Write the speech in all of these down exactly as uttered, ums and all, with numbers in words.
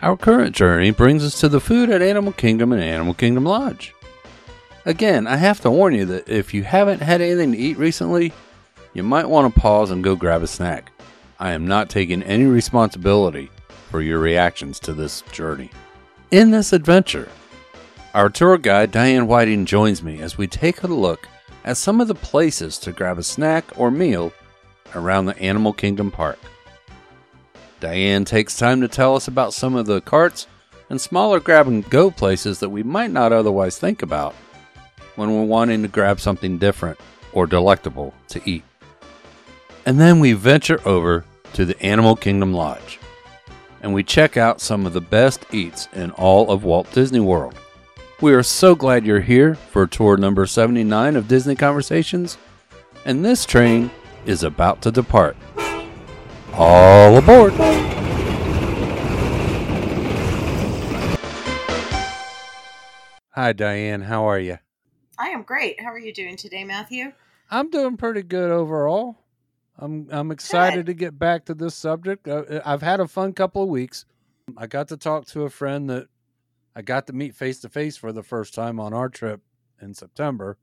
Our current journey brings us to the food at Animal Kingdom and Animal Kingdom Lodge. Again, I have to warn you that if you haven't had anything to eat recently, you might want to pause and go grab a snack. I am not taking any responsibility for your reactions to this journey. In this adventure, our tour guide Diane Whiting joins me as we take a look at some of the places to grab a snack or meal around the Animal Kingdom Park. Diane takes time to tell us about some of the carts and smaller grab-and-go places that we might not otherwise think about when we're wanting to grab something different or delectable to eat. And then we venture over to the Animal Kingdom Lodge, and we check out some of the best eats in all of Walt Disney World. We are so glad you're here for tour number seventy-nine of Disney Conversations, and this train is about to depart. All aboard! Hi, Diane. How are you? I am great. How are you doing today, Matthew? I'm doing pretty good overall. I'm I'm excited Good. to get back to this subject. Uh, I've had a fun couple of weeks. I got to talk to a friend that I got to meet face to face for the first time on our trip in September.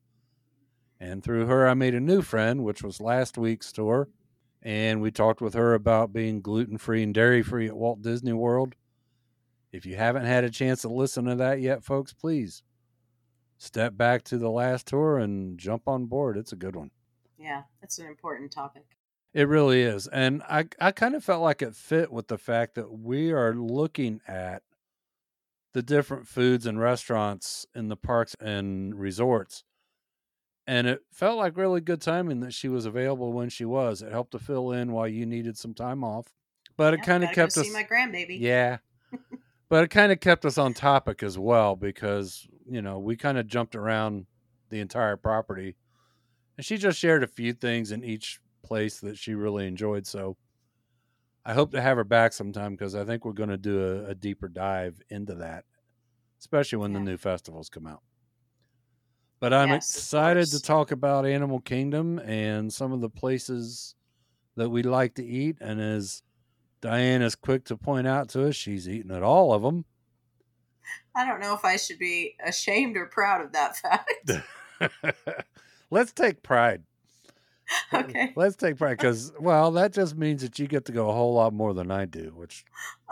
And through her, I made a new friend, which was last week's tour. And we talked with her about being gluten-free and dairy-free at Walt Disney World. If you haven't had a chance to listen to that yet, folks, please step back to the last tour and jump on board. It's a good one. Yeah, that's an important topic. It really is. And I, I kind of felt like it fit with the fact that we are looking at the different foods and restaurants in the parks and resorts. And it felt like really good timing that she was available when she was. It helped to fill in while you needed some time off. But it Yep, kind of gotta kept go us see my grandbaby. Yeah. But it kind of kept us on topic as well because, you know, we kind of jumped around the entire property. And she just shared a few things in each place that she really enjoyed. So I hope to have her back sometime because I think we're going to do a, a deeper dive into that, especially when Yeah. the new festivals come out. But I'm Yes, of excited to course. talk about Animal Kingdom and some of the places that we like to eat. And as Diane is quick to point out to us, she's eaten at all of them. I don't know if I should be ashamed or proud of that fact. Let's take pride. Okay. Let's take pride because, well, that just means that you get to go a whole lot more than I do, which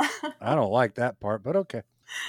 I don't like that part, but okay.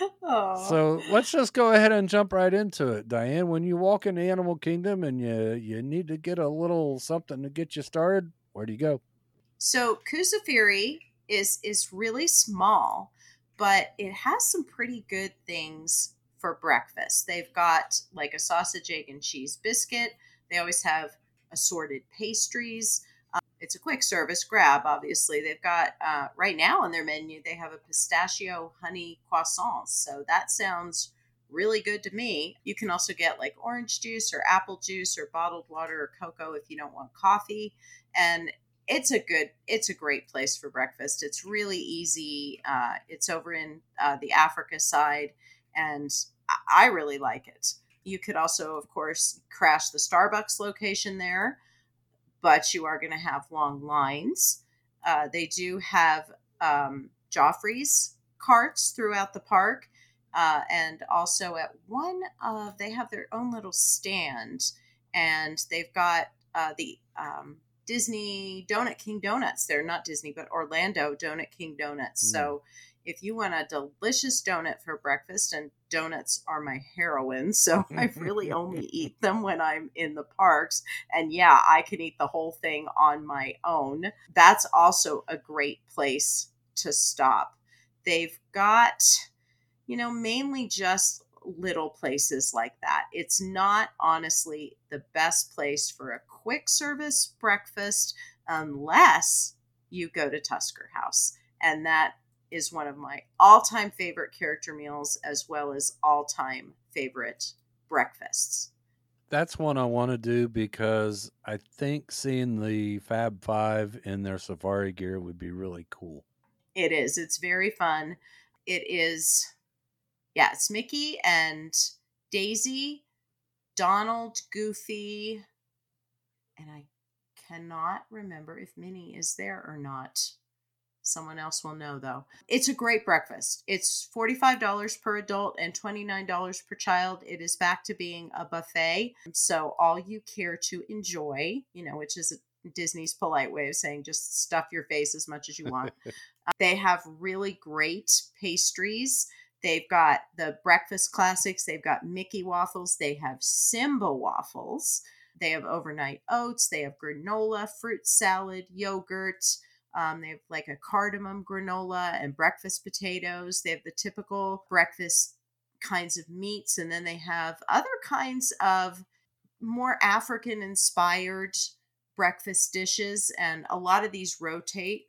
Oh. So let's just go ahead and jump right into it, Diane. When you walk into Animal Kingdom and you you need to get a little something to get you started, where do you go? So Kusafiri is is really small, but it has some pretty good things for breakfast. They've got like a sausage, egg, and cheese biscuit. They always have assorted pastries. It's a quick service grab, obviously. They've got, uh, right now on their menu, they have a pistachio honey croissant. So that sounds really good to me. You can also get like orange juice or apple juice or bottled water or cocoa if you don't want coffee. And it's a good, it's a great place for breakfast. It's really easy. Uh, it's over in uh, the Africa side, and I really like it. You could also, of course, crash the Starbucks location there, but you are going to have long lines. Uh, they do have um, Joffrey's carts throughout the park. Uh, and also at one of, they have their own little stand, and they've got uh, the um, Disney Donut King Donuts. They're not Disney, but Orlando Donut King Donuts. Mm. So if you want a delicious donut for breakfast, and donuts are my heroine, so I really only eat them when I'm in the parks. And yeah, I can eat the whole thing on my own. That's also a great place to stop. They've got, you know, mainly just little places like that. It's not honestly the best place for a quick service breakfast unless you go to Tusker House. And that is one of my all-time favorite character meals, as well as all-time favorite breakfasts. That's one I want to do because I think seeing the Fab Five in their safari gear would be really cool. It is. It's very fun. It is, yeah, it's Mickey and Daisy, Donald, Goofy, and I cannot remember if Minnie is there or not. Someone else will know, though. It's a great breakfast. It's forty-five dollars per adult and twenty-nine dollars per child. It is back to being a buffet. So all you care to enjoy, you know, which is Disney's polite way of saying just stuff your face as much as you want. Uh, they have really great pastries. They've got the breakfast classics. They've got Mickey waffles. They have Simba waffles. They have overnight oats. They have granola, fruit salad, yogurt. Um, they have like a cardamom granola and breakfast potatoes. They have the typical breakfast kinds of meats. And then they have other kinds of more African inspired breakfast dishes. And a lot of these rotate.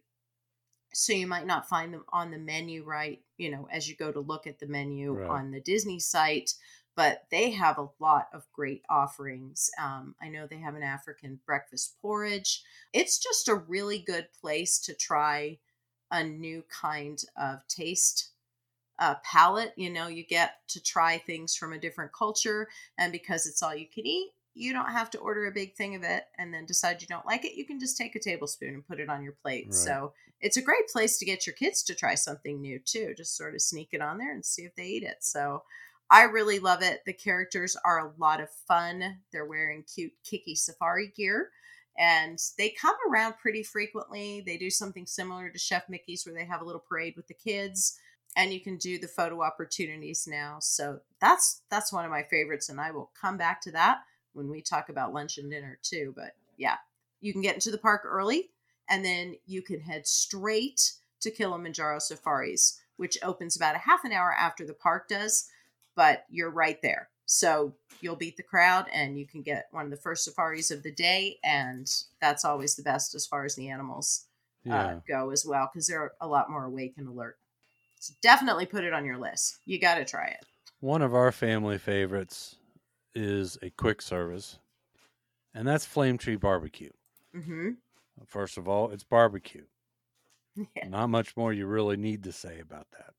So you might not find them on the menu, right? You know, as you go to look at the menu Right. on the Disney site, but they have a lot of great offerings. Um, I know they have an African breakfast porridge. It's just a really good place to try a new kind of taste uh, palette. You know, you get to try things from a different culture, and because it's all you can eat, you don't have to order a big thing of it and then decide you don't like it. You can just take a tablespoon and put it on your plate. Right. So it's a great place to get your kids to try something new too. Just sort of sneak it on there and see if they eat it. So I really love it. The characters are a lot of fun. They're wearing cute Kiki Safari gear, and they come around pretty frequently. They do something similar to Chef Mickey's where they have a little parade with the kids, and you can do the photo opportunities now. So that's that's one of my favorites, and I will come back to that when we talk about lunch and dinner too. But yeah, you can get into the park early, and then you can head straight to Kilimanjaro Safaris, which opens about a half an hour after the park does, but you're right there. So you'll beat the crowd and you can get one of the first safaris of the day. And that's always the best as far as the animals uh, Yeah. go as well, because they're a lot more awake and alert. So definitely put it on your list. You got to try it. One of our family favorites is a quick service, and that's Flame Tree Barbecue. Mm-hmm. First of all, it's barbecue. Yeah. Not much more you really need to say about that.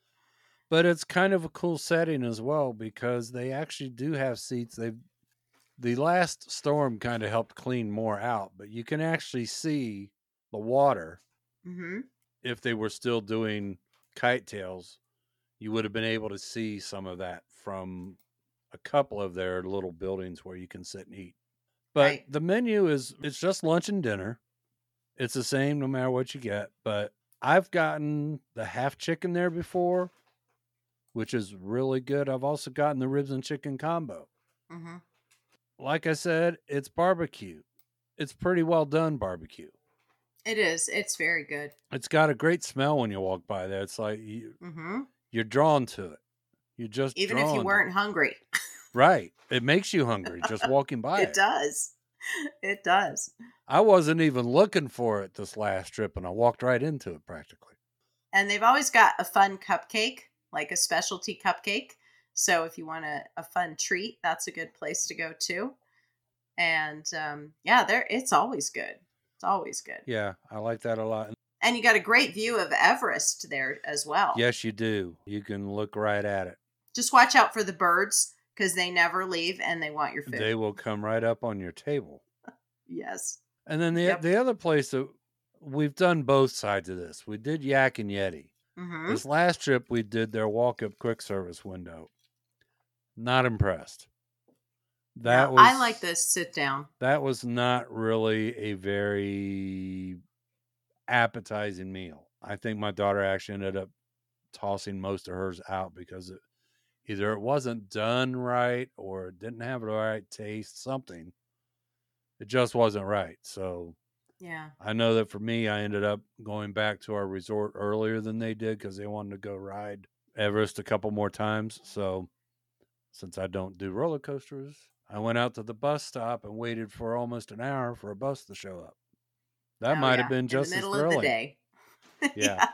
But it's kind of a cool setting as well because they actually do have seats. They've the last storm kind of helped clean more out, but you can actually see the water. Mm-hmm. If they were still doing kite tails, you would have been able to see some of that from a couple of their little buildings where you can sit and eat. But Right. the menu is, it's just lunch and dinner. It's the same no matter what you get. But I've gotten the half chicken there before, which is really good. I've also gotten the ribs and chicken combo. Mm-hmm. Like I said, it's barbecue. It's pretty well done barbecue. It is. It's very good. It's got a great smell when you walk by there. It's like you, Mm-hmm. you're drawn to it. You're just Even if drawn you to weren't it. hungry. Right. It makes you hungry just walking by it. It does. It does. I wasn't even looking for it this last trip, and I walked right into it practically. And they've always got a fun cupcake, like a specialty cupcake. So if you want a, a fun treat, that's a good place to go too. And um, yeah, there it's always good. It's always good. Yeah, I like that a lot. And you got a great view of Everest there as well. Yes, you do. You can look right at it. Just watch out for the birds because they never leave and they want your food. They will come right up on your table. Yes. And then the Yep. the other place that we've done both sides of this. We did Yak and Yeti. Mm-hmm. This last trip we did their walk-up quick service window. Not impressed. That No, was I like this sit down. That was not really a very appetizing meal. I think my daughter actually ended up tossing most of hers out because it, either it wasn't done right or it didn't have the right taste, something. It just wasn't right. So Yeah. I know that for me, I ended up going back to our resort earlier than they did because they wanted to go ride Everest a couple more times. So since I don't do roller coasters, I went out to the bus stop and waited for almost an hour for a bus to show up. That Oh, might yeah. have been just in the as middle thrilling. of the day. Yeah.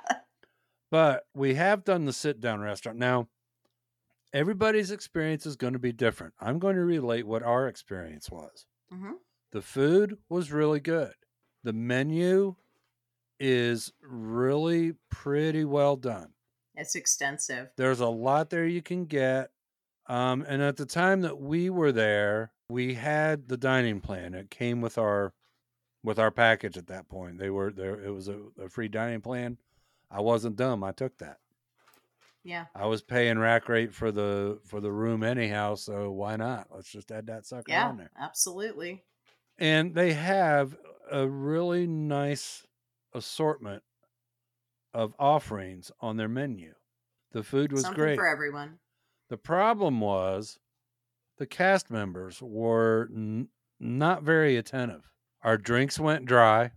But we have done the sit down restaurant. Now, everybody's experience is going to be different. I'm going to relate what our experience was. Mm-hmm. The food was really good. The menu is really pretty well done. It's extensive. There's a lot there you can get. Um, and at the time that we were there, we had the dining plan. It came with our with our package at that point. They were there. It was a, a free dining plan. I wasn't dumb. I took that. Yeah. I was paying rack rate for the for the room anyhow, so why not? Let's just add that sucker Yeah, on there. absolutely. And they have a really nice assortment of offerings on their menu. The food was Something great for everyone. The problem was the cast members were n- not very attentive. Our drinks went dry.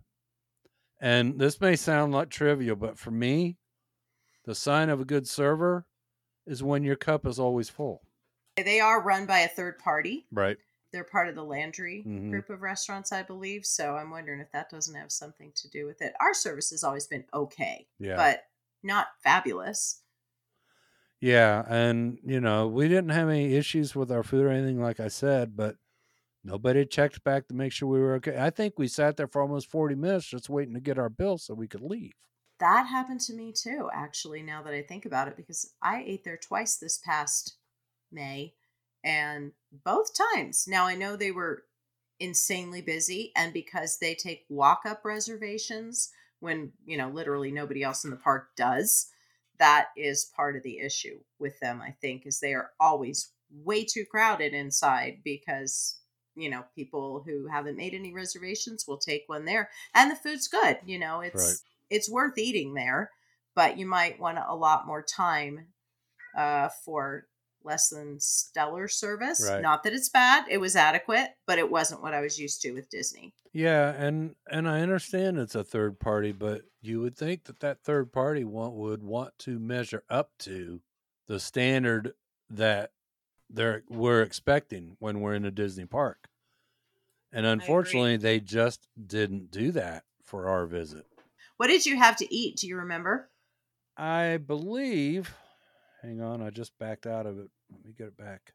And this may sound like trivial, but for me, the sign of a good server is when your cup is always full. They are run by a third party. Right. They're part of the Landry Mhm. group of restaurants, I believe. So I'm wondering if that doesn't have something to do with it. Our service has always been okay, Yeah. but not fabulous. Yeah. And, you know, we didn't have any issues with our food or anything, like I said, but nobody checked back to make sure we were okay. I think we sat there for almost forty minutes just waiting to get our bill so we could leave. That happened to me too, actually, now that I think about it, because I ate there twice this past May, and both times. Now I know they were insanely busy, and because they take walk-up reservations when, you know, literally nobody else in the park does, that is part of the issue with them, I think, is they are always way too crowded inside because, you know, people who haven't made any reservations will take one there, and the food's good. You know, it's Right. it's worth eating there, but you might want a lot more time uh, for less than stellar service. Right. Not that it's bad; it was adequate, but it wasn't what I was used to with Disney. Yeah, and and I understand it's a third party, but you would think that that third party want, would want to measure up to the standard that they're we're expecting when we're in a Disney park. And unfortunately, they just didn't do that for our visit. What did you have to eat? Do you remember? I believe. Hang on, I just backed out of it. Let me get it back.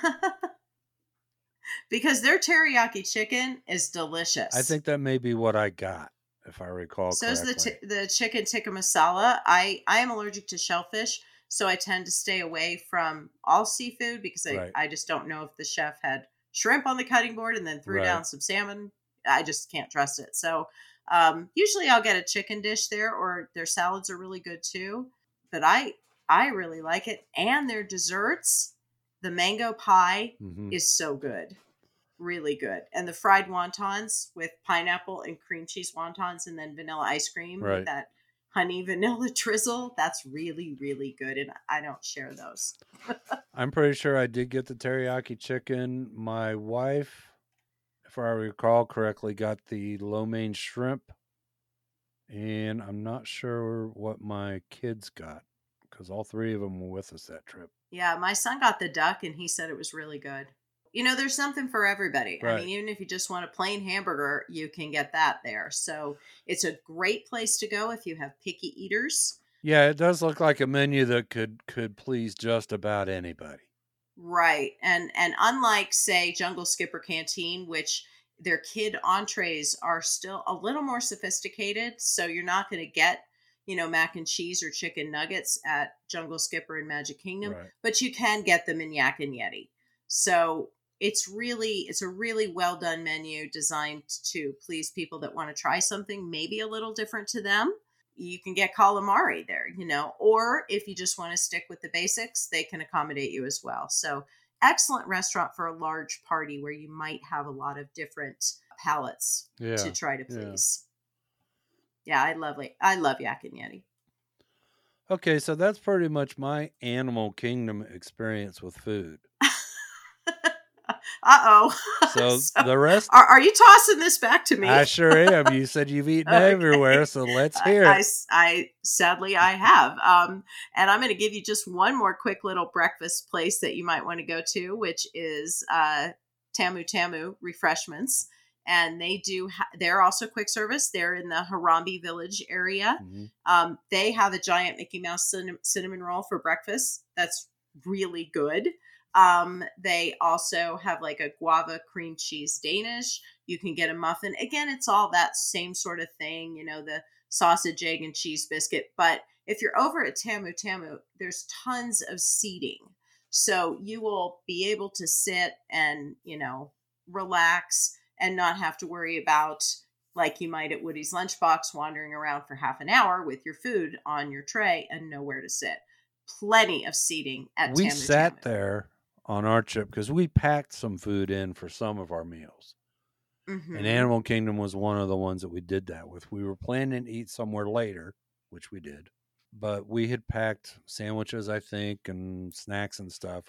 Because their teriyaki chicken is delicious. I think that may be what I got, if I recall So correctly. is the t- the chicken tikka masala. I I am allergic to shellfish, so I tend to stay away from all seafood because I, Right. I just don't know if the chef had shrimp on the cutting board and then threw Right. down some salmon. I just can't trust it. So um, usually I'll get a chicken dish there, or their salads are really good too. But I I really like it, and their desserts. The mango pie Mhm. is so good. Really good. And the fried wontons with pineapple and cream cheese wontons and then vanilla ice cream Right. with that honey vanilla drizzle. That's really, really good. And I don't share those. I'm pretty sure I did get the teriyaki chicken. My wife, if I recall correctly, got the lo mein shrimp. And I'm not sure what my kids got because all three of them were with us that trip. Yeah, my son got the duck and he said it was really good. You know, there's something for everybody. I Right. mean, even if you just want a plain hamburger, you can get that there. So it's a great place to go if you have picky eaters. Yeah, it does look like a menu that could could please just about anybody. Right. And and unlike, say, Jungle Skipper Canteen, which their kid entrees are still a little more sophisticated, so you're not going to get, you know, mac and cheese or chicken nuggets at Jungle Skipper and Magic Kingdom, Right. but you can get them in Yak and Yeti. So it's really it's a really well done menu designed to please people that want to try something maybe a little different to them. You can get calamari there, you know, or if you just want to stick with the basics, they can accommodate you as well. So excellent restaurant for a large party where you might have a lot of different palates Yeah. to try to yeah. please. Yeah, I love it. I love Yak and Yeti. Okay, so that's pretty much my Animal Kingdom experience with food. Uh-oh. So, So, the rest, Are, are you tossing this back to me? I sure am. You said you've eaten Okay. everywhere, so let's hear I, it. I, I- sadly I have. Um, and I'm going to give you just one more quick little breakfast place that you might want to go to, which is uh, Tamu Tamu Refreshments. And they do. Ha- they're also quick service. They're in the Harambe Village area. Mhm. Um, they have a giant Mickey Mouse cinnamon, cinnamon roll for breakfast. That's really good. Um, they also have like a guava cream cheese Danish. You can get a muffin. Again, it's all that same sort of thing, you know, the sausage, egg, and cheese biscuit. But if you're over at Tamu Tamu, there's tons of seating. So you will be able to sit and, you know, relax and not have to worry about like you might at Woody's Lunchbox, wandering around for half an hour with your food on your tray and nowhere to sit. Plenty of seating at We Tamu sat Tamu. there on our trip because we packed some food in for some of our meals. Mm-hmm. And Animal Kingdom was one of the ones that we did that with. We were planning to eat somewhere later, which we did. But we had packed sandwiches, I think, and snacks and stuff.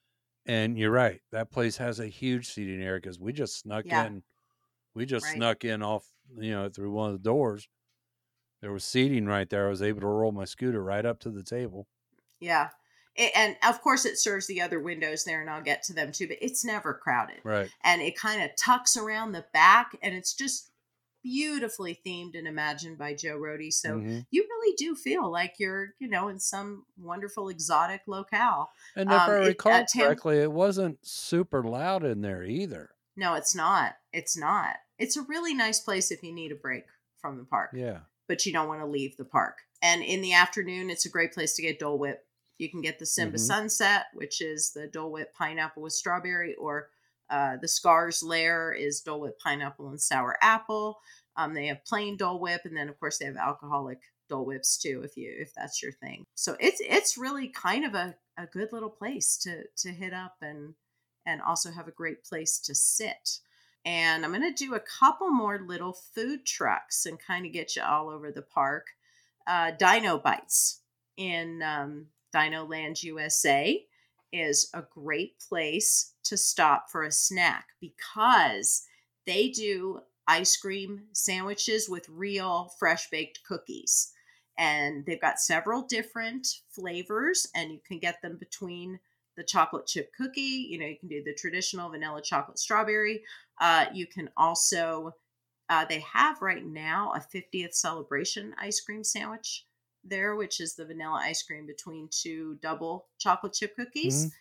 And you're right. That place has a huge seating area because we just snuck Yeah. in. We just Right. snuck in off, you know, through one of the doors. There was seating right there. I was able to roll my scooter right up to the table. Yeah. It, and of course it serves the other windows there, and I'll get to them too, but it's never crowded. Right. And it kind of tucks around the back, and it's just beautifully themed and imagined by Joe Rohde. So Mm-hmm. you really do feel like you're, you know, in some wonderful exotic locale. And if Um, I it- recall at Tam- correctly, it wasn't super loud in there either. No, it's not. It's not. It's a really nice place if you need a break from the park. Yeah. But you don't want to leave the park. And in the afternoon, it's a great place to get Dole Whip. You can get the Simba Mhm. Sunset, which is the Dole Whip pineapple with strawberry, or uh, the Scars Lair is Dole Whip pineapple and sour apple. Um, they have plain Dole Whip, and then of course they have alcoholic Dole Whips too, if you if that's your thing. So it's it's really kind of a, a good little place to to hit up and and also have a great place to sit. And I'm going to do a couple more little food trucks and kind of get you all over the park. Uh, Dino Bites in um, Dino Land U S A is a great place to stop for a snack because they do ice cream sandwiches with real fresh baked cookies. And they've got several different flavors, and you can get them between the chocolate chip cookie. You know, you can do the traditional vanilla chocolate strawberry. Uh, you can also, uh, they have right now a fiftieth celebration ice cream sandwich there, which is the vanilla ice cream between two double chocolate chip cookies. Mhm.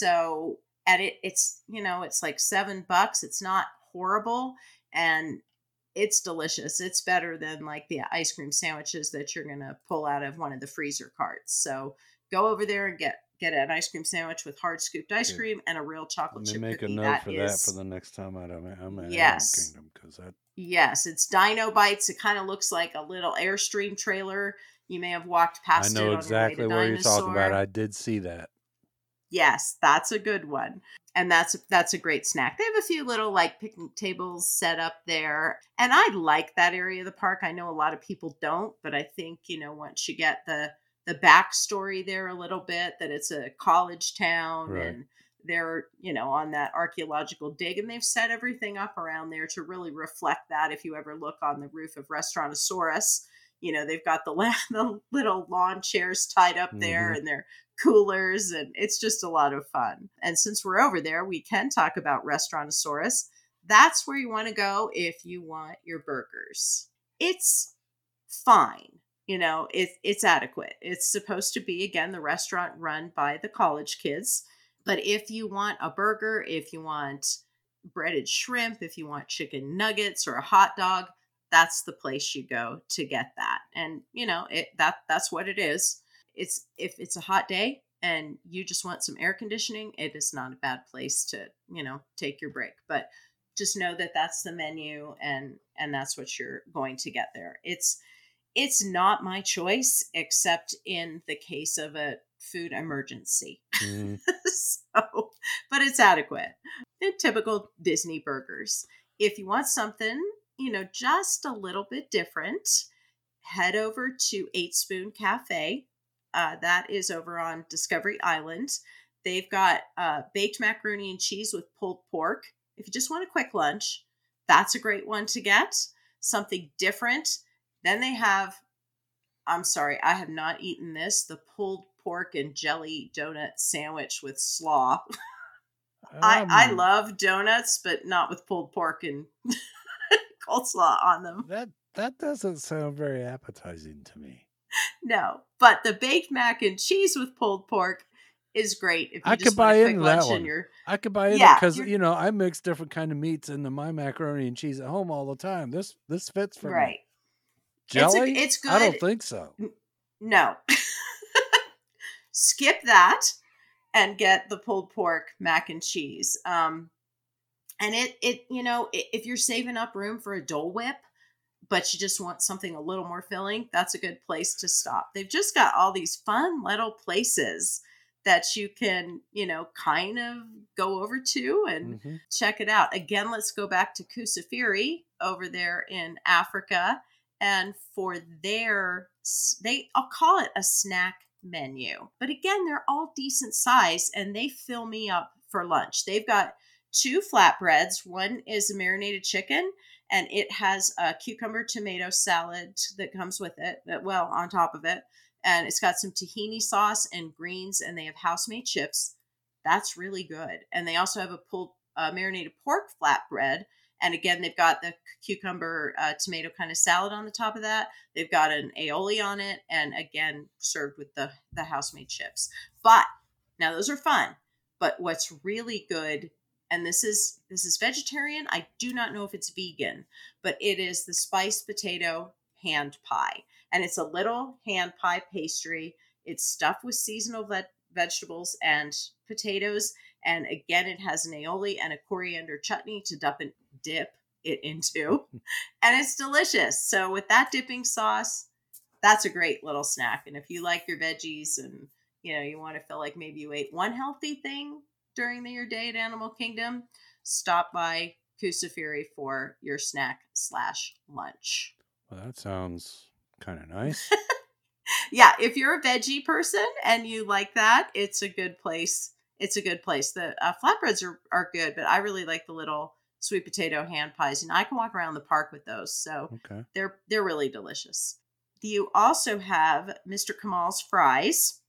So at it, it's, you know, it's like seven bucks. It's not horrible, and it's delicious. It's better than like the ice cream sandwiches that you're going to pull out of one of the freezer carts. So go over there and get get an ice cream sandwich with hard scooped ice Good. cream and a real chocolate Let me chip make cookie. a note That for is- that for the next time I'm at, I'm at Yes. Animal Kingdom because that Yes, it's Dino Bites. It kind of looks like a little Airstream trailer. You may have walked I past it know on exactly your way to what you're talking about. Dinosaur. I did see that. Yes, that's a good one. And that's that's a great snack. They have a few little like picnic tables set up there. And I like that area of the park. I know a lot of people don't, but I think, you know, once you get the the backstory there a little bit, that it's a college town Right. and they're, you know, on that archaeological dig, and they've set everything up around there to really reflect that. If you ever look on the roof of Restaurantosaurus, you know, they've got the, la- the little lawn chairs tied up there Mhm. and they're coolers, and it's just a lot of fun. And since we're over there, we can talk about Restaurantosaurus. That's where you want to go if you want your burgers. It's fine. You know, it, it's adequate. It's supposed to be, again, the restaurant run by the college kids. But if you want a burger, if you want breaded shrimp, if you want chicken nuggets or a hot dog, that's the place you go to get that. And, you know, it that that's what it is. It's if it's a hot day and you just want some air conditioning, it is not a bad place to, you know, take your break. But just know that that's the menu, and and that's what you're going to get there. It's it's not my choice, except in the case of a food emergency. Mhm. So, but it's adequate. They're typical Disney burgers. If you want something, you know, just a little bit different, head over to Eight Spoon Cafe. Uh, that is over on Discovery Island. They've got uh, baked macaroni and cheese with pulled pork. If you just want a quick lunch, that's a great one to get. Something different. Then they have, I'm sorry, I have not eaten this, the pulled pork and jelly donut sandwich with slaw. I, I Um, love donuts, but not with pulled pork and coleslaw on them. that. That doesn't sound very appetizing to me. No, but the baked mac and cheese with pulled pork is great. If you I just could want buy a quick into that lunch one. and you're I could buy into Yeah, because you're- you know I mix different kind of meats into my macaroni and cheese at home all the time. This this fits for right. me. Jelly? it's I don't good. think so. No. Skip that and get the pulled pork mac and cheese. Um, and it, it, you know, i- if you're saving up room for a Dole Whip, but you just want something a little more filling, that's a good place to stop. They've just got all these fun little places that you can, you know, kind of go over to and Mm-hmm. check it out. Again, let's go back to Kusafiri over there in Africa. And for their, they, I'll call it a snack menu. But again, they're all decent size and they fill me up for lunch. They've got two flatbreads. One is a marinated chicken and it has a cucumber tomato salad that comes with it, well, on top of it. And it's got some tahini sauce and greens, and they have house-made chips. That's really good. And they also have a pulled uh, marinated pork flatbread. And again, they've got the cucumber uh, tomato kind of salad on the top of that. They've got an aioli on it, and again, served with the, the house-made chips. But now those are fun. But what's really good, and this is this is vegetarian. I do not know if it's vegan, but it is the spiced potato hand pie. And it's a little hand pie pastry. It's stuffed with seasonal ve- vegetables and potatoes. And again, it has an aioli and a coriander chutney to dip, and dip it into. And it's delicious. So with that dipping sauce, that's a great little snack. And if you like your veggies and, you know, you want to feel like maybe you ate one healthy thing during the, your day at Animal Kingdom, stop by Kusafiri for your snack slash lunch. Well, that sounds kind of nice. Yeah, if you're a veggie person and you like that, it's a good place. It's a good place. The uh, flatbreads are, are good, but I really like the little sweet potato hand pies. And I can walk around the park with those. So Okay. they're they're really delicious. You also have Mister Kamal's fries.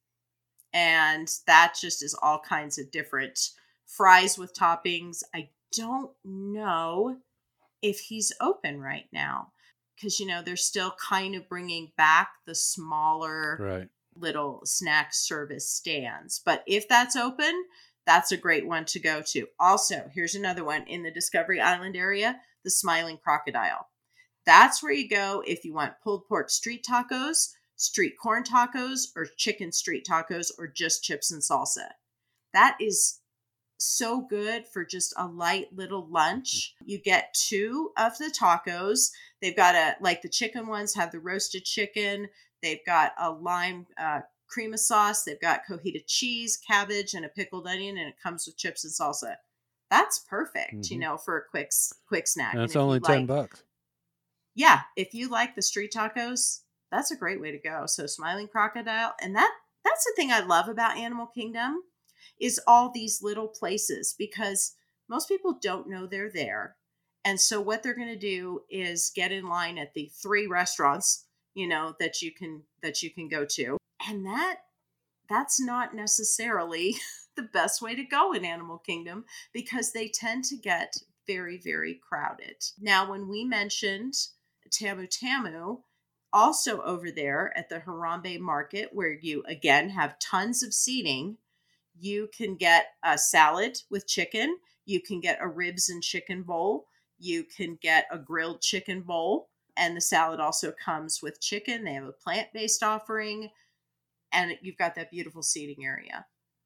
And that just is all kinds of different fries with toppings. I don't know if he's open right now. Because, you know, they're still kind of bringing back the smaller Right. little snack service stands. But if that's open, that's a great one to go to. Also, here's another one in the Discovery Island area, the Smiling Crocodile. That's where you go if you want pulled pork street tacos, street corn tacos, or chicken street tacos, or just chips and salsa. That is so good for just a light little lunch. You get two of the tacos. They've got a, like the chicken ones have the roasted chicken. They've got a lime uh, cream of sauce. They've got cojita cheese, cabbage, and a pickled onion, and it comes with chips and salsa. That's perfect, mm-hmm. you know, for a quick quick snack. And it's and only ten like, bucks. Yeah, if you like the street tacos, that's a great way to go. So Smiling Crocodile, and that that's the thing I love about Animal Kingdom. Is all these little places, because most people don't know they're there. And so what they're going to do is get in line at the three restaurants, you know, that you can, that you can go to. And that, that's not necessarily the best way to go in Animal Kingdom, because they tend to get very, very crowded. Now, when we mentioned Tamu Tamu, also over there at the Harambe Market, where you again have tons of seating, you can get a salad with chicken. You can get a ribs and chicken bowl. You can get a grilled chicken bowl. And the salad also comes with chicken. They have a plant-based offering. And you've got that beautiful seating area.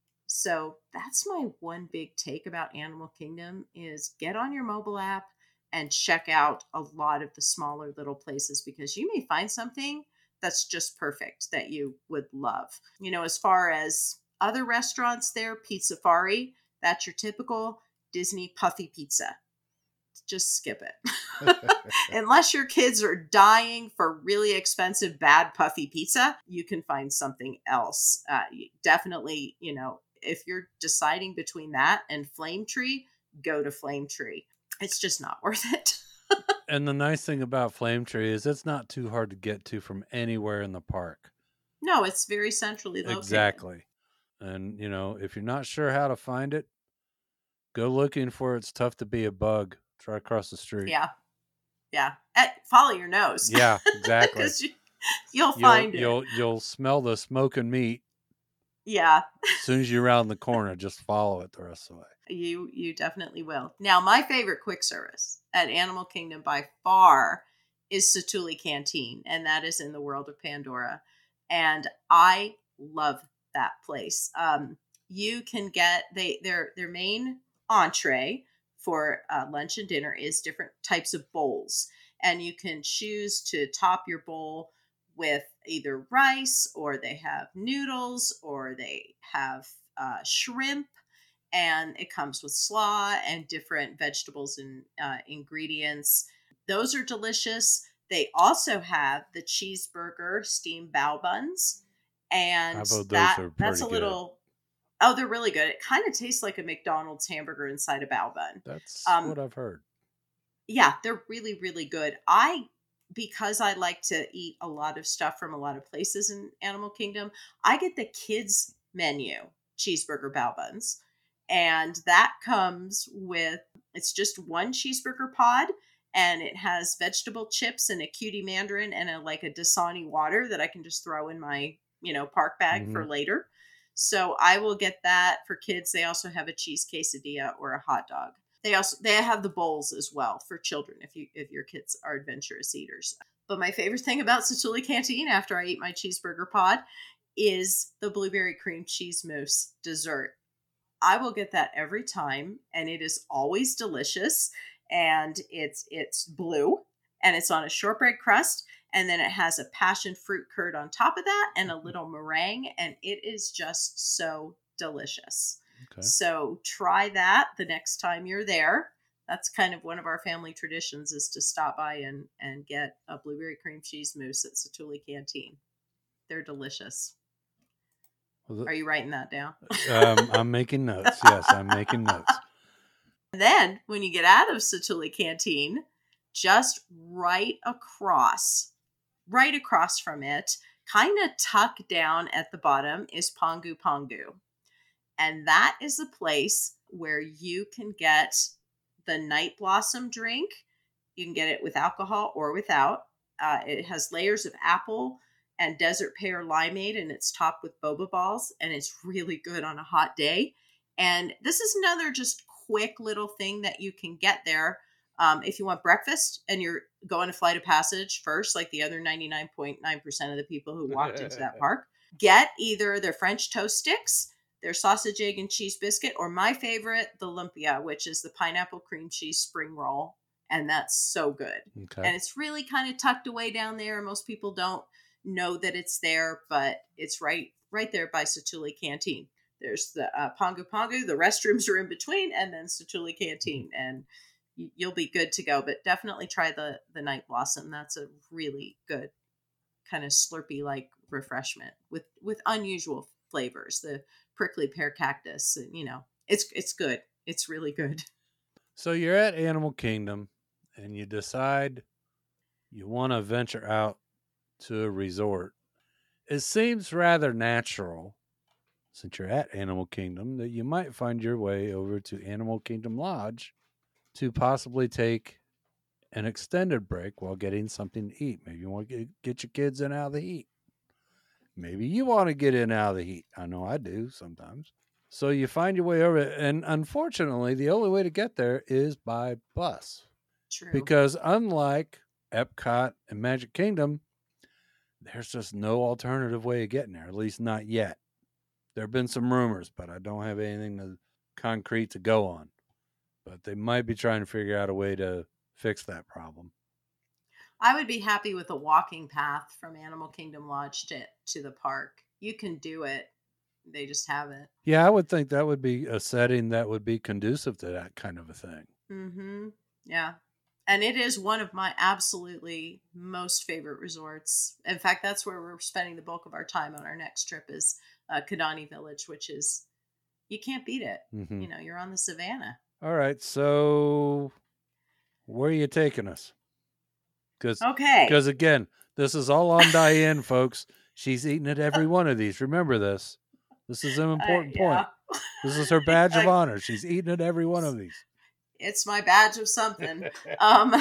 So that's my one big take about Animal Kingdom is get on your mobile app and check out a lot of the smaller little places, because you may find something that's just perfect that you would love. You know, as far as other restaurants there, Pizzafari, that's your typical Disney puffy pizza. Just skip it. Unless your kids are dying for really expensive, bad puffy pizza, you can find something else. Uh, definitely, you know, if you're deciding between that and Flame Tree, go to Flame Tree. It's just not worth it. And the nice thing about Flame Tree is it's not too hard to get to from anywhere in the park. No, it's very centrally located. Exactly. And, you know, if you're not sure how to find it, go looking for it. It's tough to be a bug. Try across the street. Yeah. Yeah. Eh, follow your nose. Yeah, exactly. Because you, you'll find you'll, it. You'll, you'll smell the smoking meat. Yeah. As soon as you're around the corner, just follow it the rest of the way. You, you definitely will. Now, my favorite quick service at Animal Kingdom by far is Satu'li Canteen, and that is in the World of Pandora. And I love that place. Um, you can get they their their main entree for uh, lunch and dinner is different types of bowls, and you can choose to top your bowl with either rice, or they have noodles, or they have uh, shrimp, and it comes with slaw and different vegetables and uh, ingredients. Those are delicious. They also have the cheeseburger steamed bao buns, How and about those that are that's pretty a good. little. Oh, they're really good. It kind of tastes like a McDonald's hamburger inside a bao bun. That's Um, what I've heard. yeah, they're really, really good. I, because I like to eat a lot of stuff from a lot of places in Animal Kingdom, I get the kids menu cheeseburger bao buns. And that comes with, it's just one cheeseburger pod, and it has vegetable chips and a cutie mandarin and a like a Dasani water that I can just throw in my, you know, park bag Mm-hmm. for later. So I will get that for kids. They also have a cheese quesadilla or a hot dog. They also they have the bowls as well for children if you if your kids are adventurous eaters. But my favorite thing about Satuli Canteen after I eat my cheeseburger pod is the blueberry cream cheese mousse dessert. I will get that every time, and it is always delicious. And it's it's blue, and it's on a shortbread crust, and then it has a passion fruit curd on top of that, and a little meringue, and it is just so delicious. Okay. So try that the next time you're there. That's kind of one of our family traditions, is to stop by and and get a blueberry cream cheese mousse at Satuli Canteen. They're delicious. Well, Are you writing that down? um, I'm making notes. Yes, I'm making notes. And then when you get out of Satuli Canteen, just right across, right across from it, kind of tucked down at the bottom, is Pongu Pongu. And that is a place where you can get the Night Blossom drink. You can get it with alcohol or without. Uh, it has layers of apple and desert pear limeade, and it's topped with boba balls, and it's really good on a hot day. And this is another just quick little thing that you can get there. Um, if you want breakfast and you're going to Flight of Passage first, like the other ninety-nine point nine percent of the people who walked into that park, get either their French toast sticks, their sausage, egg, and cheese biscuit, or my favorite, the lumpia, which is the pineapple cream cheese spring roll. And that's so good. Okay. And it's really kind of tucked away down there. Most people don't know that it's there, but it's right right there by Satuli Canteen. There's the uh, Pongu Pongu. The restrooms are in between, and then Satuli Canteen, and y- you'll be good to go. But definitely try the the Night Blossom. That's a really good kind of slurpy like refreshment with with unusual flavors. The prickly pear cactus, and you know, it's it's good. It's really good. So you're at Animal Kingdom, and you decide you want to venture out to a resort. It seems rather natural, since you're at Animal Kingdom, that you might find your way over to Animal Kingdom Lodge to possibly take an extended break while getting something to eat. Maybe you want to get, get your kids in out of the heat. Maybe you want to get in out of the heat. I know I do sometimes. So you find your way over, and unfortunately, the only way to get there is by bus. True. Because unlike Epcot and Magic Kingdom, there's just no alternative way of getting there, at least not yet. There have been some rumors, but I don't have anything to, concrete to go on. But they might be trying to figure out a way to fix that problem. I would be happy with a walking path from Animal Kingdom Lodge to, to the park. You can do it. They just haven't. Yeah, I would think that would be a setting that would be conducive to that kind of a thing. Mm-hmm. Yeah. And it is one of my absolutely most favorite resorts. In fact, that's where we're spending the bulk of our time on our next trip, is uh, Kidani Village, which is, you can't beat it. Mm-hmm. You know, you're on the savannah. All right. So where are you taking us? Because, Okay. Because again, this is all on Diane, folks. She's eating at every one of these. Remember this. This is an important uh, yeah. point. This is her badge of honor. She's eating at every one of these. It's my badge of something. um,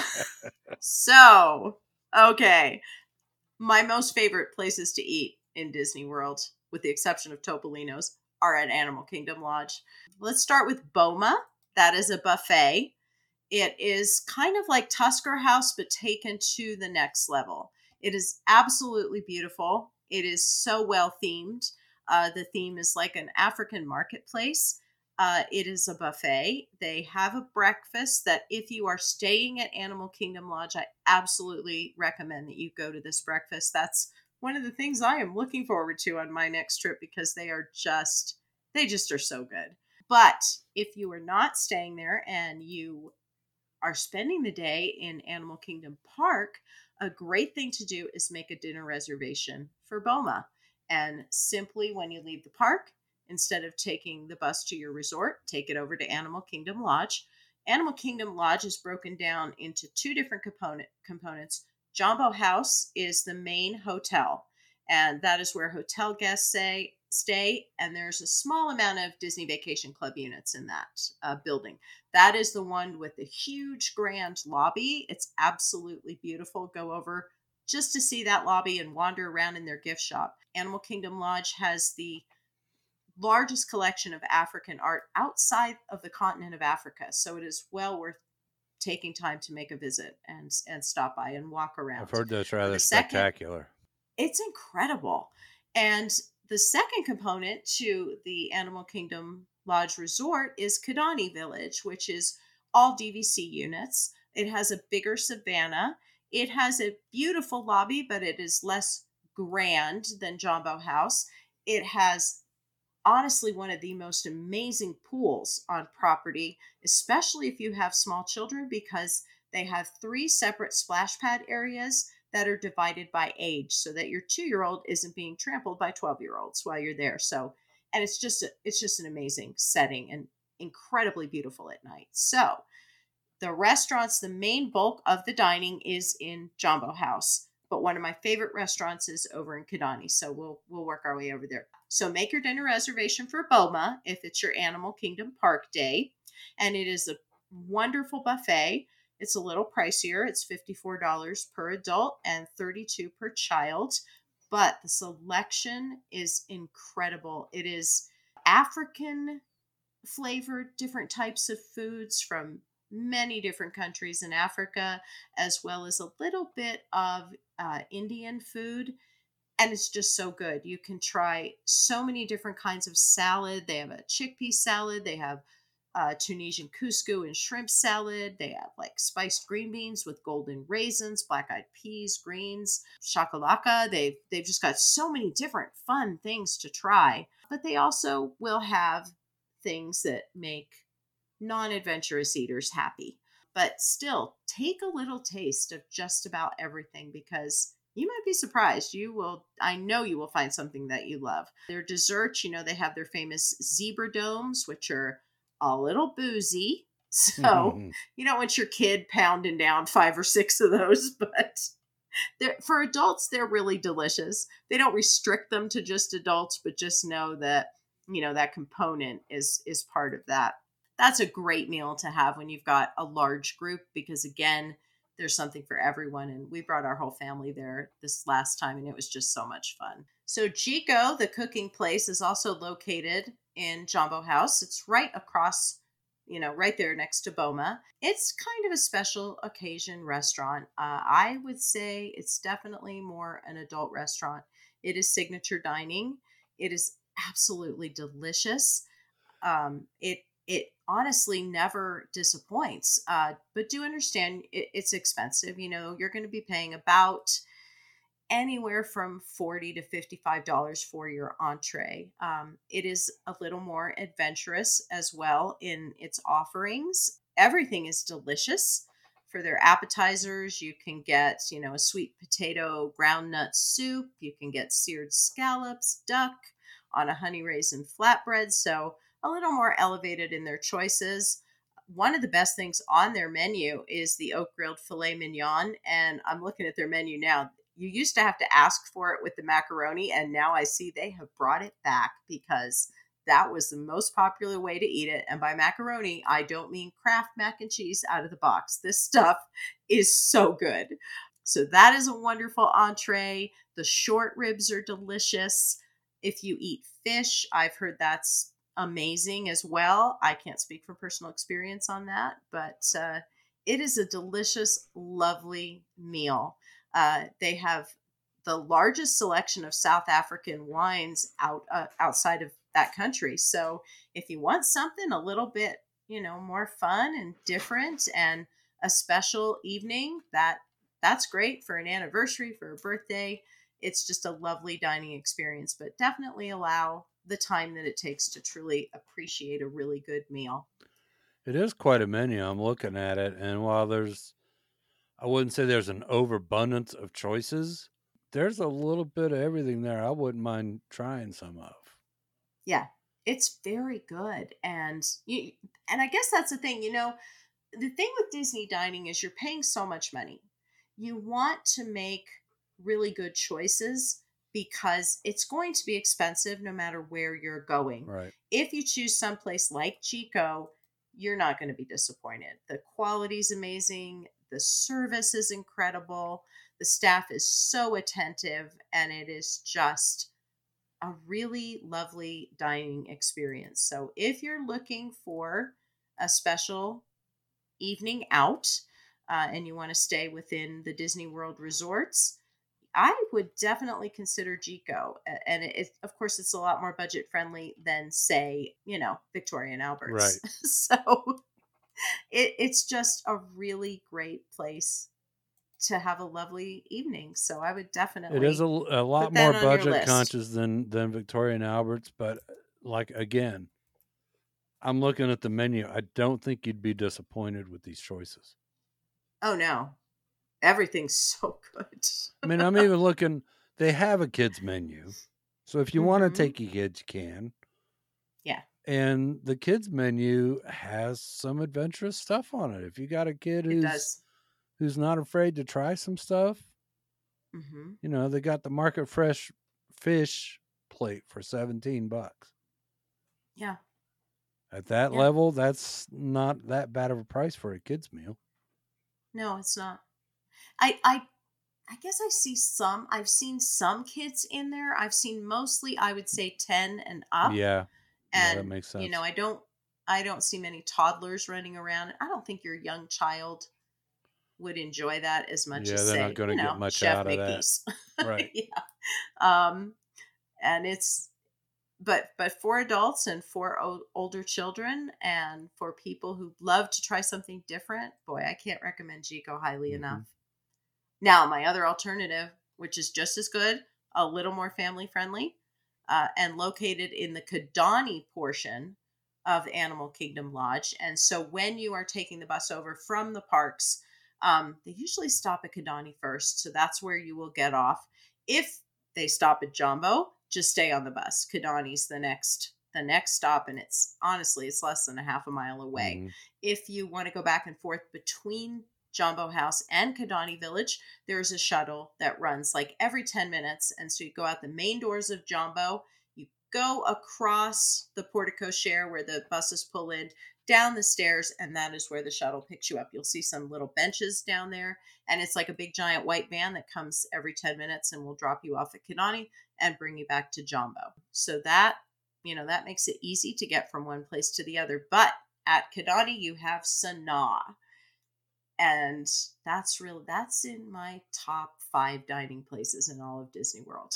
so, okay. My most favorite places to eat in Disney World, with the exception of Topolino's, are at Animal Kingdom Lodge. Let's start with Boma. That is a buffet. It is kind of like Tusker House, but taken to the next level. It is absolutely beautiful. It is so well themed. Uh, the theme is like an African marketplace. Uh, it is a buffet. They have a breakfast that if you are staying at Animal Kingdom Lodge, I absolutely recommend that you go to this breakfast. That's one of the things I am looking forward to on my next trip because they are just, they just are so good. But if you are not staying there and you are spending the day in Animal Kingdom Park, a great thing to do is make a dinner reservation for Boma. And simply when you leave the park, instead of taking the bus to your resort, take it over to Animal Kingdom Lodge. Animal Kingdom Lodge is broken down into two different component components. Jambo House is the main hotel, and that is where hotel guests say stay. And there's a small amount of Disney Vacation Club units in that uh, building. That is the one with the huge grand lobby. It's absolutely beautiful. Go over just to see that lobby and wander around in their gift shop. Animal Kingdom Lodge has the largest collection of African art outside of the continent of Africa. So it is well worth taking time to make a visit and and stop by and walk around. I've heard that's rather The second, spectacular. it's incredible. And the second component to the Animal Kingdom Lodge Resort is Kidani Village, which is all D V C units. It has a bigger savannah. It has a beautiful lobby, but it is less grand than Jambo House. It has honestly one of the most amazing pools on property, especially if you have small children, because they have three separate splash pad areas that are divided by age so that your two-year-old isn't being trampled by twelve-year-olds while you're there. So, and it's just a, it's just an amazing setting and incredibly beautiful at night. So, the restaurants, the main bulk of the dining is in Jambo House, but one of my favorite restaurants is over in Kidani. So we'll we'll work our way over there. So make your dinner reservation for Boma if it's your Animal Kingdom Park day, and it is a wonderful buffet. It's a little pricier. It's fifty-four dollars per adult and thirty-two dollars per child, but the selection is incredible. It is African flavored, different types of foods from many different countries in Africa, as well as a little bit of uh, Indian food. And it's just so good. You can try so many different kinds of salad. They have a chickpea salad. They have uh, Tunisian couscous and shrimp salad. They have like spiced green beans with golden raisins, black-eyed peas, greens, shakalaka. They've, they've just got so many different fun things to try. But they also will have things that make non-adventurous eaters happy. But still, take a little taste of just about everything because you might be surprised. You will, I know you will find something that you love. Their desserts, you know, they have their famous zebra domes, which are a little boozy. So you don't want your kid pounding down five or six of those, but they're, for adults, they're really delicious. They don't restrict them to just adults, but just know that, you know, that component is is part of that. That's a great meal to have when you've got a large group because, again, there's something for everyone. And we brought our whole family there this last time, and it was just so much fun. So Jiko, the cooking place, is also located in Jambo House. It's right across, you know, right there next to Boma. It's kind of a special occasion restaurant. Uh, I would say it's definitely more an adult restaurant. It is signature dining. It is absolutely delicious. Um, it It honestly never disappoints, uh, but do understand it, it's expensive. You know, you're going to be paying about anywhere from forty to fifty-five dollars for your entree. Um, it is a little more adventurous as well in its offerings. Everything is delicious. For their appetizers, you can get, you know, a sweet potato ground nut soup. You can get seared scallops, duck on a honey raisin flatbread. So a little more elevated in their choices. One of the best things on their menu is the oak grilled filet mignon. And I'm looking at their menu now. You used to have to ask for it with the macaroni, and now I see they have brought it back because that was the most popular way to eat it. And by macaroni, I don't mean Kraft mac and cheese out of the box. This stuff is so good. So that is a wonderful entree. The short ribs are delicious. If you eat fish, I've heard that's amazing as well. I can't speak from personal experience on that, but uh, it is a delicious, lovely meal. Uh, they have the largest selection of South African wines out uh, outside of that country. So if you want something a little bit, you know, more fun and different and a special evening, that that's great for an anniversary, for a birthday. It's just a lovely dining experience, but definitely allow the time that it takes to truly appreciate a really good meal. It is quite a menu. I'm looking at it, and while there's, I wouldn't say there's an overabundance of choices, there's a little bit of everything there I wouldn't mind trying some of. Yeah, it's very good. And you and I guess that's the thing, you know, the thing with Disney dining is you're paying so much money. You want to make really good choices because it's going to be expensive no matter where you're going. Right. If you choose someplace like Chico, you're not going to be disappointed. The quality is amazing, the service is incredible, the staff is so attentive, and it is just a really lovely dining experience. So if you're looking for a special evening out uh, and you want to stay within the Disney World resorts, I would definitely consider Jico. A- And it, it, of course, it's a lot more budget friendly than, say, you know, Victoria and Right. Albert's. So it, it's just a really great place to have a lovely evening. So I would It is a, definitely l- a lot put that more on your budget list. conscious than than Victoria and Albert's, but like again, I'm looking at the menu. I don't think you'd be disappointed with these choices. Oh, no. Everything's so good. I mean, I'm even looking. They have a kids menu, so if you want to Mhm. take your kids, you can. Yeah. And the kids menu has some adventurous stuff on it. If you got a kid It who's does. who's not afraid to try some stuff, Hmm. you know, they got the market fresh fish plate for seventeen bucks. Yeah. At that Yeah. level, that's not that bad of a price for a kids meal. No, it's not. I I I guess I see some. I've seen some kids in there. I've seen mostly, I would say, ten and up. Yeah. Yeah, that And makes you know, sense. I don't I don't see many toddlers running around. I don't think your young child would enjoy that as much Yeah, as, they're not say, going to you get know, much Chef out of that. Mickey's. Right. Yeah. Um and it's but but for adults and for o- older children and for people who love to try something different, boy, I can't recommend Jico highly enough. Hmm. Now, my other alternative, which is just as good, a little more family friendly, uh, and located in the Kidani portion of Animal Kingdom Lodge. And so when you are taking the bus over from the parks, um, they usually stop at Kidani first. So that's where you will get off. If they stop at Jumbo, just stay on the bus. Kidani's the next the next stop, and it's honestly it's less than a half a mile away. Hmm. If you want to go back and forth between Jumbo House and Kidani Village, there's a shuttle that runs like every ten minutes. And so you go out the main doors of Jumbo, you go across the portico share where the buses pull in, down the stairs, and that is where the shuttle picks you up. You'll see some little benches down there, and it's like a big giant white van that comes every ten minutes and will drop you off at Kidani and bring you back to Jumbo. So that, you know, that makes it easy to get from one place to the other. But at Kidani, you have Sanaa, and that's real that's in my top five dining places in all of Disney World.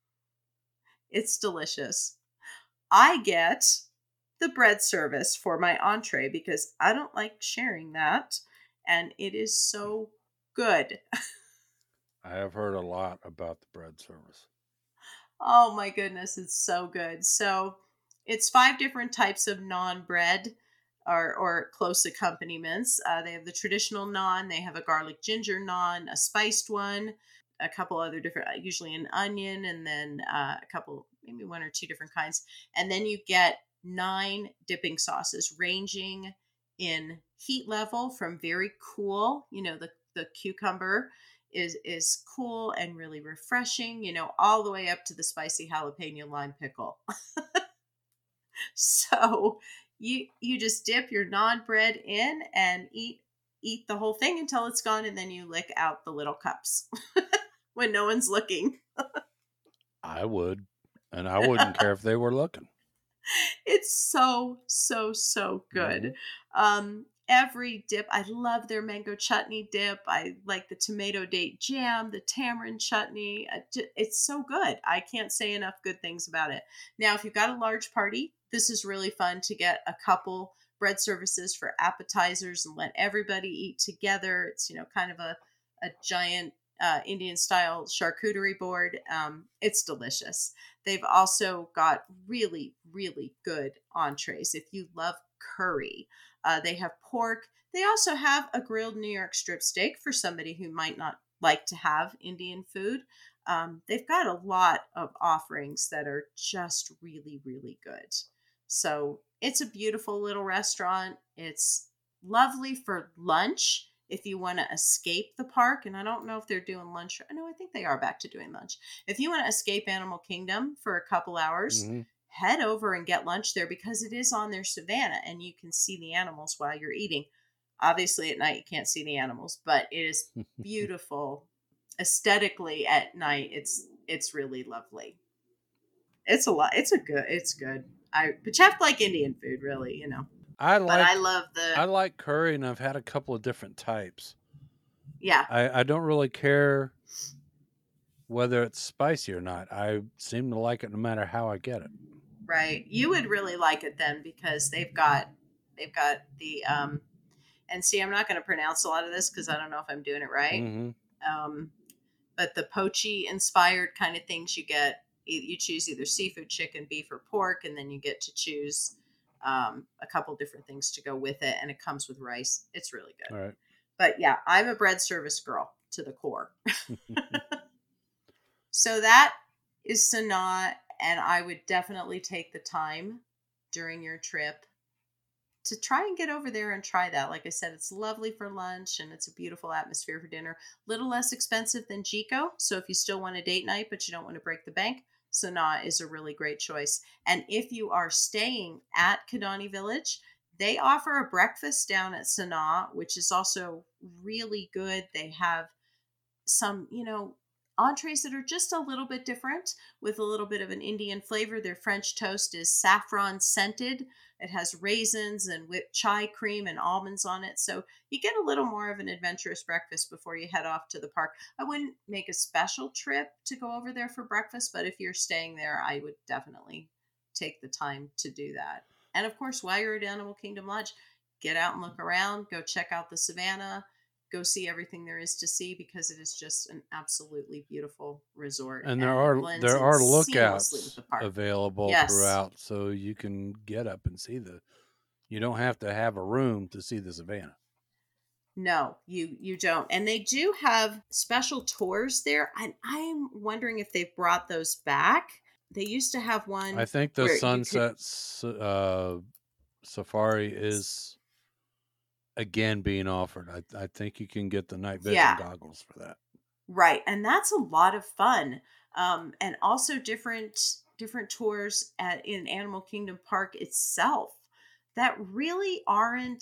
It's delicious. I get the bread service for my entree because I don't like sharing that, and it is so good. I have heard a lot about the bread service. Oh my goodness, it's so good. So it's five different types of naan bread or, or close accompaniments. Uh, they have the traditional naan, they have a garlic ginger naan, a spiced one, a couple other different, uh, usually an onion, and then uh, a couple, maybe one or two different kinds. And then you get nine dipping sauces ranging in heat level from very cool, you know, the, the cucumber is is cool and really refreshing, you know, all the way up to the spicy jalapeno lime pickle. So you you just dip your naan bread in and eat eat the whole thing until it's gone, and then you lick out the little cups when no one's looking. I would, and I wouldn't care if they were looking. It's so so so good. Mhm. Um every dip. I love their mango chutney dip. I like the tomato date jam, the tamarind chutney. It's so good. I can't say enough good things about it. Now, if you've got a large party, this is really fun to get a couple bread services for appetizers and let everybody eat together. It's, you know, kind of a, a giant uh, Indian style charcuterie board. Um, it's delicious. They've also got really, really good entrees. If you love curry, uh, they have pork. They also have a grilled New York strip steak for somebody who might not like to have Indian food. Um, they've got a lot of offerings that are just really, really good. So it's a beautiful little restaurant. It's lovely for lunch if you want to escape the park. And I don't know if they're doing lunch. I know, I think they are back to doing lunch. If you want to escape Animal Kingdom for a couple hours, mm-hmm. head over and get lunch there because it is on their savannah and you can see the animals while you're eating. Obviously at night you can't see the animals, but it is beautiful aesthetically at night. It's, it's really lovely. It's a lot. It's a good, it's good. I, but you have to like Indian food, really, you know. I like, but I love the. I like curry, and I've had a couple of different types. Yeah. I, I don't really care whether it's spicy or not. I seem to like it no matter how I get it. Right. You would really like it then because they've got, they've got the, um, and see, I'm not going to pronounce a lot of this because I don't know if I'm doing it right. Mm-hmm. Um, but the poachy inspired kind of things you get. You choose either seafood, chicken, beef, or pork, and then you get to choose um, a couple different things to go with it, and it comes with rice. It's really good. All right. But yeah, I'm a bread service girl to the core. So that is Sanaa, and I would definitely take the time during your trip to try and get over there and try that. Like I said, it's lovely for lunch, and it's a beautiful atmosphere for dinner. A little less expensive than Jiko, so if you still want a date night, but you don't want to break the bank, Sanaa is a really great choice. And if you are staying at Kidani Village, they offer a breakfast down at Sanaa, which is also really good. They have some, you know, entrees that are just a little bit different with a little bit of an Indian flavor. Their French toast is saffron scented. It has raisins and whipped chai cream and almonds on it. So you get a little more of an adventurous breakfast before you head off to the park. I wouldn't make a special trip to go over there for breakfast, but if you're staying there, I would definitely take the time to do that. And of course, while you're at Animal Kingdom Lodge, get out and look around, go check out the savannah, go see everything there is to see because it is just an absolutely beautiful resort. And there and are there are lookouts the available yes. throughout, so you can get up and see the. You don't have to have a room to see the savannah. No, you you don't. And they do have special tours there. And I'm wondering if they've brought those back. They used to have one. I think the Sunset could... uh, Safari is again being offered. I, I think you can get the night vision yeah. goggles for that. Right. And that's a lot of fun. Um, and also different different tours at in Animal Kingdom Park itself that really aren't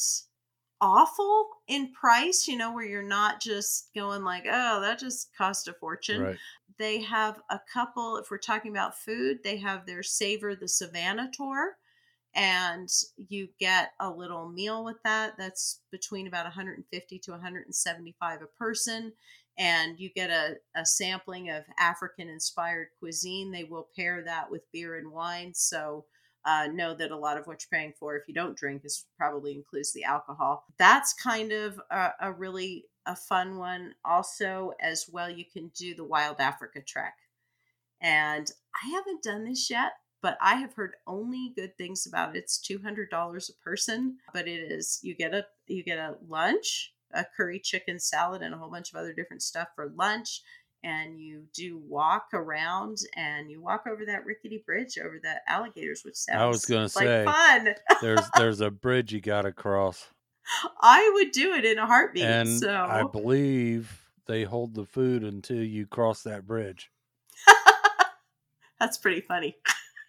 awful in price, you know, where you're not just going like, oh, that just cost a fortune. Right. They have a couple, if we're talking about food, they have their Savor the Savannah tour. And you get a little meal with that. That's between about one hundred fifty to one hundred seventy-five a person. And you get a, a sampling of African-inspired cuisine. They will pair that with beer and wine. So uh, know that a lot of what you're paying for, if you don't drink, is probably includes the alcohol. That's kind of a, a really a fun one. Also, as well, you can do the Wild Africa Trek. And I haven't done this yet, but I have heard only good things about it. It's two hundred dollars a person, but it is, you get a, you get a lunch, a curry chicken salad, and a whole bunch of other different stuff for lunch. And you do walk around and you walk over that rickety bridge over the alligators, which sounds I was going to like say, fun. there's, there's a bridge you got to cross. I would do it in a heartbeat. And so I believe they hold the food until you cross that bridge. That's pretty funny.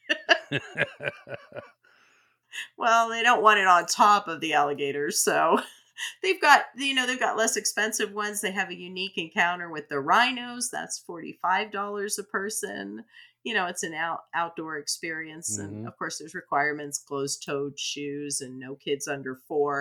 Well, they don't want it on top of the alligators, so they've got, you know, they've got less expensive ones. They have a unique encounter with the rhinos. That's forty-five dollars a person. You know, it's an out, outdoor experience. Mm-hmm. And of course, there's requirements, closed-toed shoes and no kids under four.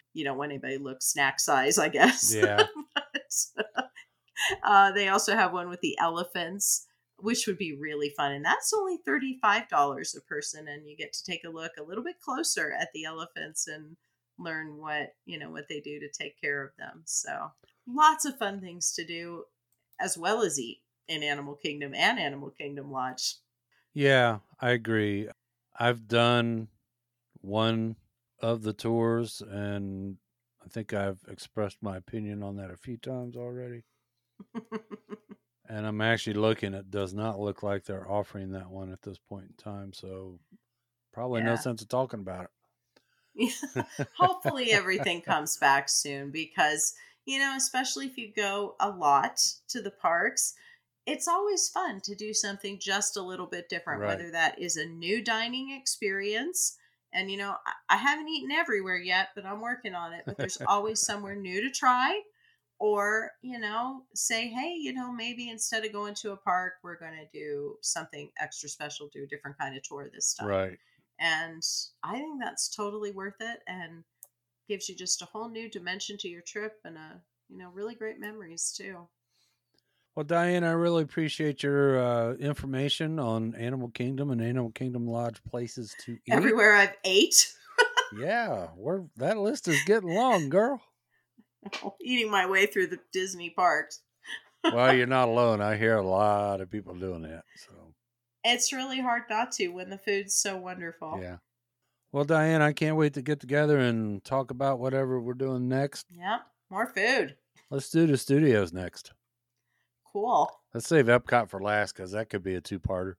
you don't want anybody to look snack size, I guess. Yeah. but, uh, they also have one with the elephants, which would be really fun. And that's only thirty-five dollars a person. And you get to take a look a little bit closer at the elephants and learn what, you know, what they do to take care of them. So lots of fun things to do as well as eat in Animal Kingdom and Animal Kingdom Lodge. Yeah, I agree. I've done one of the tours, and I think I've expressed my opinion on that a few times already. And I'm actually looking, it does not look like they're offering that one at this point in time. So probably Yeah. no sense of talking about it. Hopefully everything comes back soon because, you know, especially if you go a lot to the parks, it's always fun to do something just a little bit different, Right. whether that is a new dining experience. And, you know, I, I haven't eaten everywhere yet, but I'm working on it. But there's always somewhere new to try. Or, you know, say, hey, you know, maybe instead of going to a park, we're going to do something extra special, do a different kind of tour this time. Right. And I think that's totally worth it and gives you just a whole new dimension to your trip and, a, you know, really great memories too. Well, Diane, I really appreciate your uh, information on Animal Kingdom and Animal Kingdom Lodge places to eat. Everywhere I've ate. Yeah, we're, that list is getting long, girl. Eating my way through the Disney parks. Well, you're not alone. I hear a lot of people doing that. So it's really hard not to when the food's so wonderful. Yeah. Well, Diane, I can't wait to get together and talk about whatever we're doing next. Yep, more food. Let's do the studios next. Cool. Let's save Epcot for last because that could be a two-parter.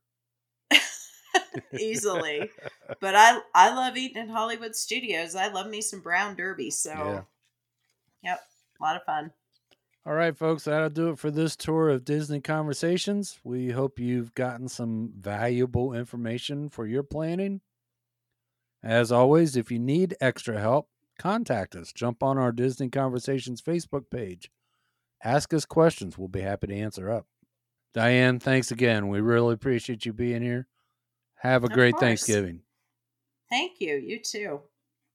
Easily. But I I love eating at Hollywood Studios. I love me some brown derby. So, Yeah. Yep, a lot of fun. All right, folks, that'll do it for this tour of Disney Conversations. We hope you've gotten some valuable information for your planning. As always, if you need extra help, contact us. Jump on our Disney Conversations Facebook page. Ask us questions. We'll be happy to answer up. Diane, thanks again. We really appreciate you being here. Have a Of great course. Thanksgiving. Thank you. You too.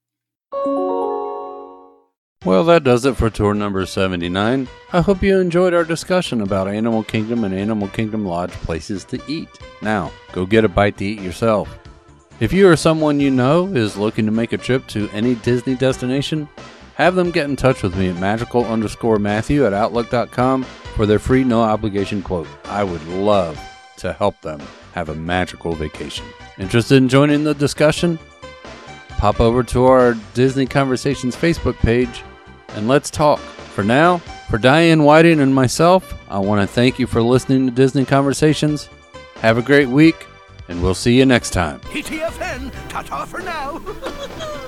Well, that does it for tour number seventy-nine. I hope you enjoyed our discussion about Animal Kingdom and Animal Kingdom Lodge places to eat. Now, go get a bite to eat yourself. If you or someone you know is looking to make a trip to any Disney destination, have them get in touch with me at magical underscore Matthew at outlook dot com for their free no obligation quote. I would love to help them have a magical vacation. Interested in joining the discussion? Pop over to our Disney Conversations Facebook page and let's talk. For now, for Diane Whiting and myself, I want to thank you for listening to Disney Conversations. Have a great week, and we'll see you next time. T T F N, ta-ta for now.